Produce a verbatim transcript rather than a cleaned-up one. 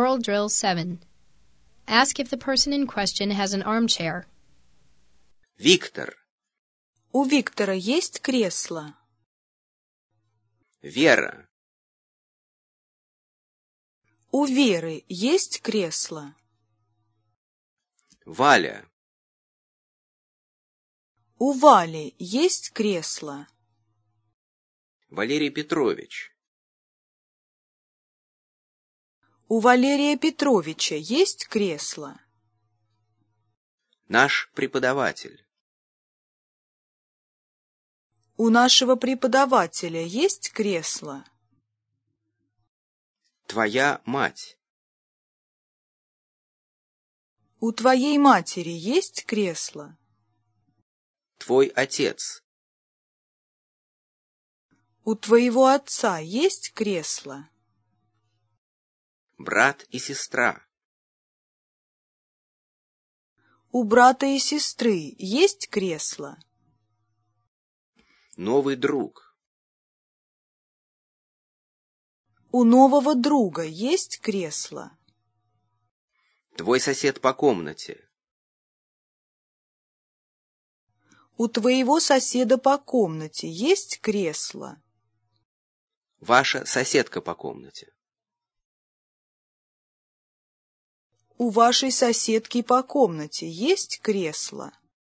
Oral Drill seven. Ask if the person in question has an armchair. Виктор. У Виктора есть кресло? Вера. У Веры есть кресло? Валя. У Вали есть кресло? Валерий Петрович. У Валерия Петровича есть кресло? Наш преподаватель. У нашего преподавателя есть кресло? Твоя мать. У твоей матери есть кресло? Твой отец. У твоего отца есть кресло? Брат и сестра. У брата и сестры есть кресло? Новый друг. У нового друга есть кресло? Твой сосед по комнате. У твоего соседа по комнате есть кресло? Ваша соседка по комнате. У вашей соседки по комнате есть кресло?